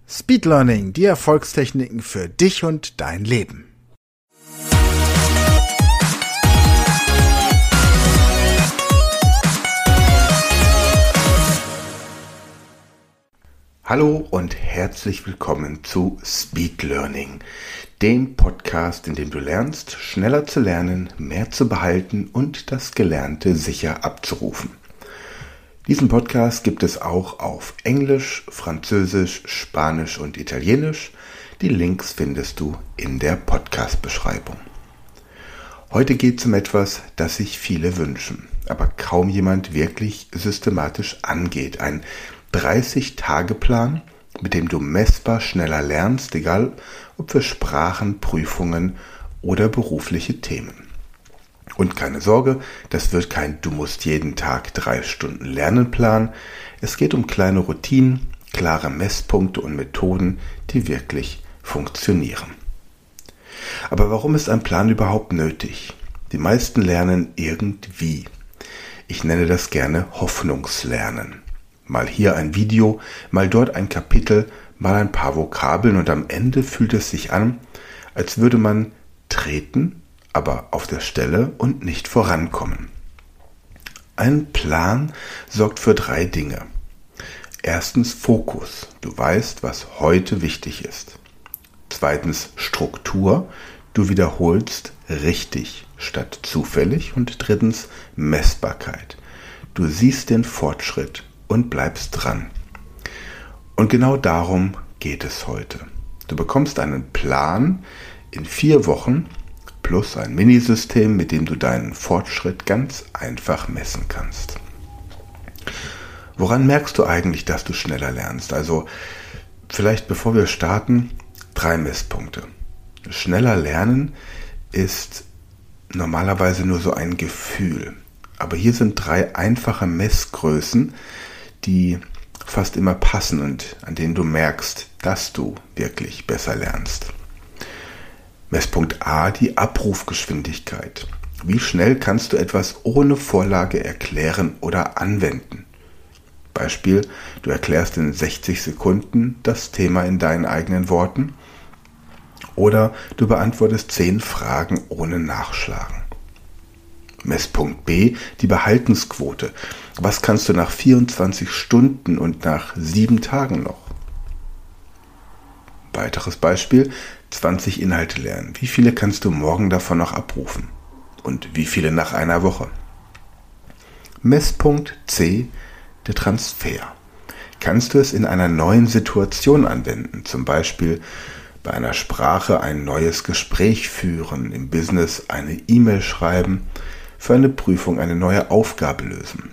Speed Learning, die Erfolgstechniken für dich und dein Leben. Hallo und herzlich willkommen zu Speed Learning, dem Podcast, in dem du lernst, schneller zu lernen, mehr zu behalten und das Gelernte sicher abzurufen. Diesen Podcast gibt es auch auf Englisch, Französisch, Spanisch und Italienisch. Die Links findest du in der Podcast-Beschreibung. Heute geht es um etwas, das sich viele wünschen, aber kaum jemand wirklich systematisch angeht. Ein 30-Tage-Plan, mit dem du messbar schneller lernst, egal ob für Sprachen, Prüfungen oder berufliche Themen. Und keine Sorge, das wird kein "Du musst jeden Tag 3 Stunden lernen" Plan. Es geht um kleine Routinen, klare Messpunkte und Methoden, die wirklich funktionieren. Aber warum ist ein Plan überhaupt nötig? Die meisten lernen irgendwie. Ich nenne das gerne Hoffnungslernen. Mal hier ein Video, mal dort ein Kapitel, mal ein paar Vokabeln und am Ende fühlt es sich an, als würde man treten, aber auf der Stelle und nicht vorankommen. Ein Plan sorgt für 3 Dinge. Erstens Fokus. Du weißt, was heute wichtig ist. Zweitens Struktur. Du wiederholst richtig statt zufällig. Und drittens Messbarkeit. Du siehst den Fortschritt und bleibst dran. Und genau darum geht es heute. Du bekommst einen Plan in 4 Wochen plus ein Minisystem, mit dem du deinen Fortschritt ganz einfach messen kannst. Woran merkst du eigentlich, dass du schneller lernst? Also vielleicht bevor wir starten, 3 Messpunkte. Schneller lernen ist normalerweise nur so ein Gefühl. Aber hier sind 3 einfache Messgrößen, die fast immer passen und an denen du merkst, dass du wirklich besser lernst. Messpunkt A, die Abrufgeschwindigkeit. Wie schnell kannst du etwas ohne Vorlage erklären oder anwenden? Beispiel, du erklärst in 60 Sekunden das Thema in deinen eigenen Worten oder du beantwortest 10 Fragen ohne Nachschlagen. Messpunkt B, die Behaltensquote. Was kannst du nach 24 Stunden und nach 7 Tagen noch? Weiteres Beispiel, 20 Inhalte lernen. Wie viele kannst du morgen davon noch abrufen? Und wie viele nach einer Woche? Messpunkt C, der Transfer. Kannst du es in einer neuen Situation anwenden? Zum Beispiel bei einer Sprache ein neues Gespräch führen, im Business eine E-Mail schreiben, für eine Prüfung eine neue Aufgabe lösen.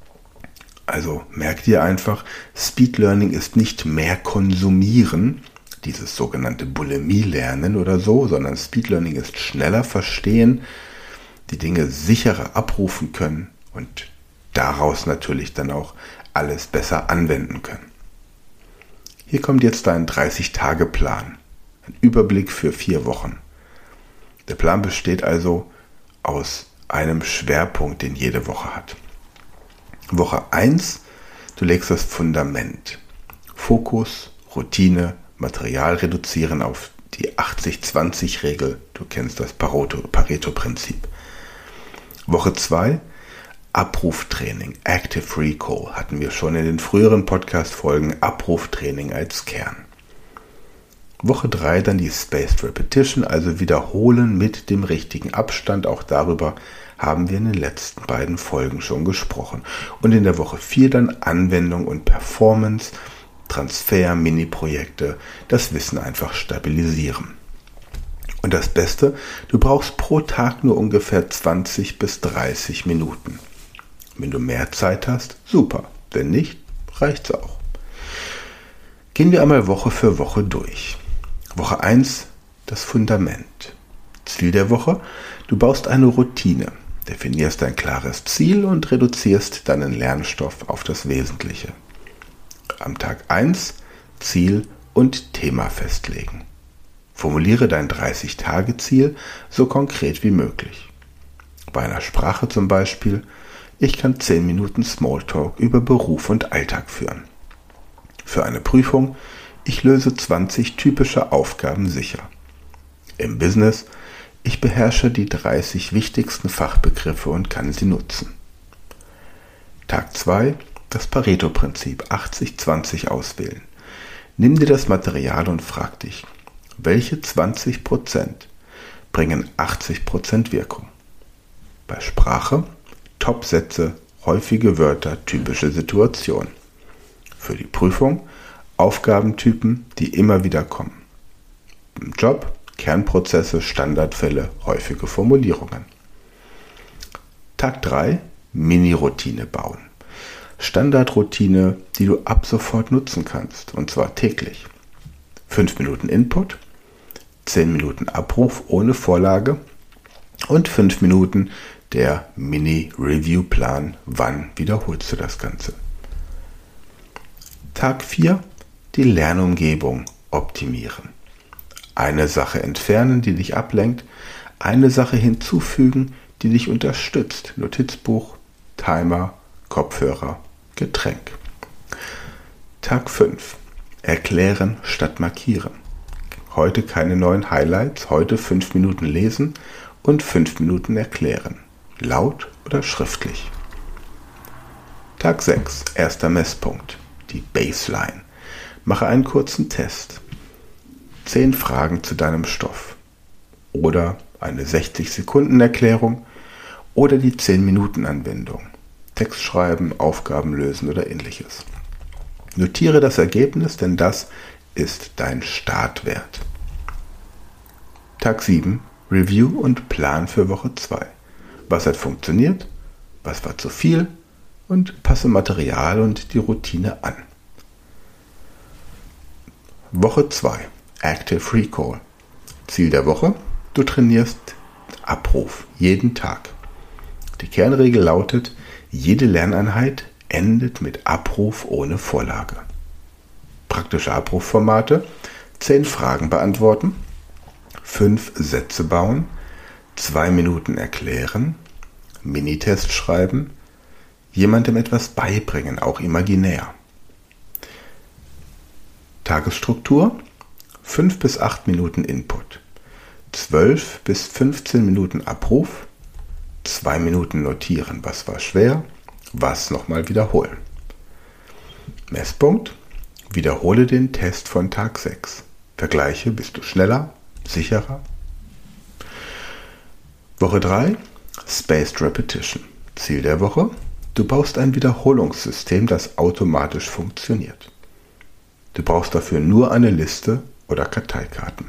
Also merk dir einfach, Speed Learning ist nicht mehr konsumieren, dieses sogenannte Bulimie-Lernen oder so, sondern Speed Learning ist schneller verstehen, die Dinge sicherer abrufen können und daraus natürlich dann auch alles besser anwenden können. Hier kommt jetzt dein 30-Tage-Plan, ein Überblick für 4 Wochen. Der Plan besteht also aus einem Schwerpunkt, den jede Woche hat. Woche 1, du legst das Fundament. Fokus, Routine, Material reduzieren auf die 80-20-Regel. Du kennst das Pareto-Prinzip. Woche 2, Abruftraining, Active Recall. Hatten wir schon in den früheren Podcast-Folgen Abruftraining als Kern. Woche 3 dann die Spaced Repetition, also Wiederholen mit dem richtigen Abstand. Auch darüber haben wir in den letzten beiden Folgen schon gesprochen. Und in der Woche 4 dann Anwendung und Performance, Transfer, Mini-Projekte, das Wissen einfach stabilisieren. Und das Beste, du brauchst pro Tag nur ungefähr 20 bis 30 Minuten. Wenn du mehr Zeit hast, super. Wenn nicht, reicht's auch. Gehen wir einmal Woche für Woche durch. Woche 1, das Fundament. Ziel der Woche, du baust eine Routine, definierst ein klares Ziel und reduzierst deinen Lernstoff auf das Wesentliche. Am Tag 1 Ziel und Thema festlegen. Formuliere dein 30-Tage-Ziel so konkret wie möglich. Bei einer Sprache zum Beispiel, ich kann 10 Minuten Smalltalk über Beruf und Alltag führen. Für eine Prüfung, Ich löse 20 typische Aufgaben sicher. Im Business, ich beherrsche die 30 wichtigsten Fachbegriffe und kann sie nutzen. Tag 2, das Pareto-Prinzip 80-20 auswählen. Nimm dir das Material und frag dich, welche 20% bringen 80% Wirkung? Bei Sprache, Top-Sätze, häufige Wörter, typische Situationen. Für die Prüfung, Aufgabentypen, die immer wieder kommen. Im Job, Kernprozesse, Standardfälle, häufige Formulierungen. Tag 3, Mini-Routine bauen. Standardroutine, die du ab sofort nutzen kannst, und zwar täglich. 5 Minuten Input, 10 Minuten Abruf ohne Vorlage und 5 Minuten der Mini-Review-Plan, wann wiederholst du das Ganze. Tag 4, die Lernumgebung optimieren. Eine Sache entfernen, die dich ablenkt, eine Sache hinzufügen, die dich unterstützt. Notizbuch, Timer, Kopfhörer, Getränk. Tag 5. Erklären statt markieren. Heute keine neuen Highlights, heute 5 Minuten lesen und 5 Minuten erklären. Laut oder schriftlich. Tag 6. Erster Messpunkt. Die Baseline. Mache einen kurzen Test. 10 Fragen zu deinem Stoff. Oder eine 60-Sekunden-Erklärung oder die 10-Minuten-Anwendung. Text schreiben, Aufgaben lösen oder ähnliches. Notiere das Ergebnis, denn das ist dein Startwert. Tag 7. Review und Plan für Woche 2. Was hat funktioniert? Was war zu viel? Und passe Material und die Routine an. Woche 2. Active Recall. Ziel der Woche: Du trainierst Abruf jeden Tag. Die Kernregel lautet: Jede Lerneinheit endet mit Abruf ohne Vorlage. Praktische Abrufformate: 10 Fragen beantworten, 5 Sätze bauen, 2 Minuten erklären, Minitest schreiben, jemandem etwas beibringen, auch imaginär. Tagesstruktur: 5 bis 8 Minuten Input, 12 bis 15 Minuten Abruf, 2 Minuten notieren, was war schwer, was nochmal wiederholen. Messpunkt: Wiederhole den Test von Tag 6. Vergleiche, bist du schneller, sicherer. Woche 3, Spaced Repetition. Ziel der Woche: Du baust ein Wiederholungssystem, das automatisch funktioniert. Du brauchst dafür nur eine Liste oder Karteikarten.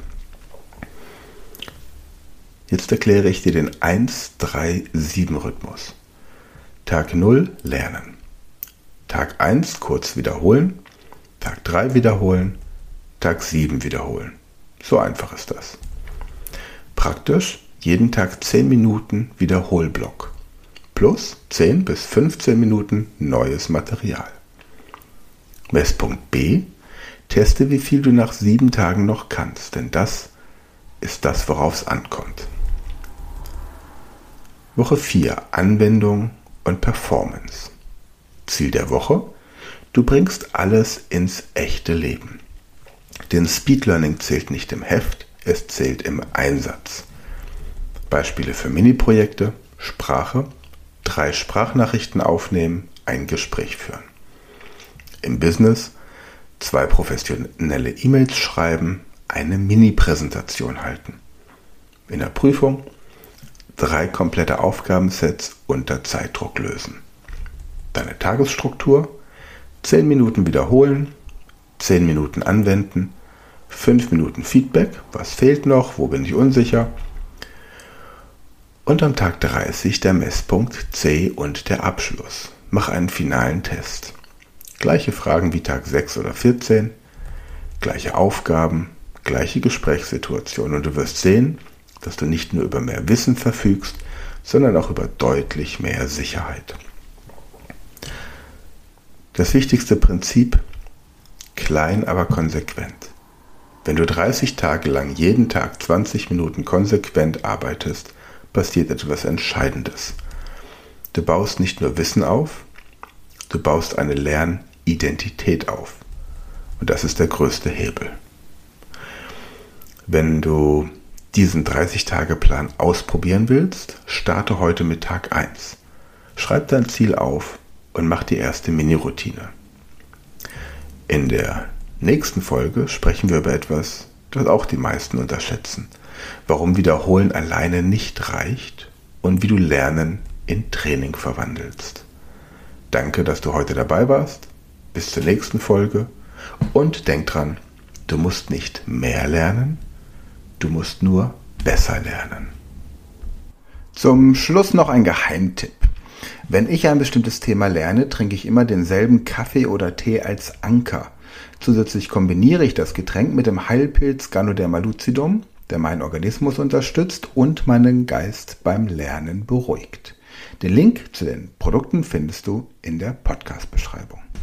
Jetzt erkläre ich dir den 1-3-7-Rhythmus. Tag 0 lernen. Tag 1 kurz wiederholen. Tag 3 wiederholen. Tag 7 wiederholen. So einfach ist das. Praktisch jeden Tag 10 Minuten Wiederholblock. Plus 10 bis 15 Minuten neues Material. Messpunkt B: Teste, wie viel du nach 7 Tagen noch kannst, denn das ist das, worauf es ankommt. Woche 4, Anwendung und Performance. Ziel der Woche: Du bringst alles ins echte Leben. Denn Speed Learning zählt nicht im Heft, es zählt im Einsatz. Beispiele für Mini-Projekte: Sprache, 3 Sprachnachrichten aufnehmen, ein Gespräch führen. Im Business: 2 professionelle E-Mails schreiben, eine Mini-Präsentation halten. In der Prüfung: 3 komplette Aufgabensets unter Zeitdruck lösen. Deine Tagesstruktur: 10 Minuten wiederholen, 10 Minuten anwenden, 5 Minuten Feedback, was fehlt noch, wo bin ich unsicher, und am Tag 30 der Messpunkt C und der Abschluss. Mach einen finalen Test. Gleiche Fragen wie Tag 6 oder 14, gleiche Aufgaben, gleiche Gesprächssituation, und du wirst sehen, dass du nicht nur über mehr Wissen verfügst, sondern auch über deutlich mehr Sicherheit. Das wichtigste Prinzip: klein, aber konsequent. Wenn du 30 Tage lang jeden Tag 20 Minuten konsequent arbeitest, passiert etwas Entscheidendes. Du baust nicht nur Wissen auf, du baust eine Lernidentität auf. Und das ist der größte Hebel. Wenn du diesen 30-Tage-Plan ausprobieren willst, starte heute mit Tag 1. Schreib dein Ziel auf und mach die erste Mini-Routine. In der nächsten Folge sprechen wir über etwas, das auch die meisten unterschätzen. Warum Wiederholen alleine nicht reicht und wie du Lernen in Training verwandelst. Danke, dass du heute dabei warst. Bis zur nächsten Folge. Und denk dran, du musst nicht mehr lernen, du musst nur besser lernen. Zum Schluss noch ein Geheimtipp. Wenn ich ein bestimmtes Thema lerne, trinke ich immer denselben Kaffee oder Tee als Anker. Zusätzlich kombiniere ich das Getränk mit dem Heilpilz Ganoderma lucidum, der meinen Organismus unterstützt und meinen Geist beim Lernen beruhigt. Den Link zu den Produkten findest du in der Podcast-Beschreibung.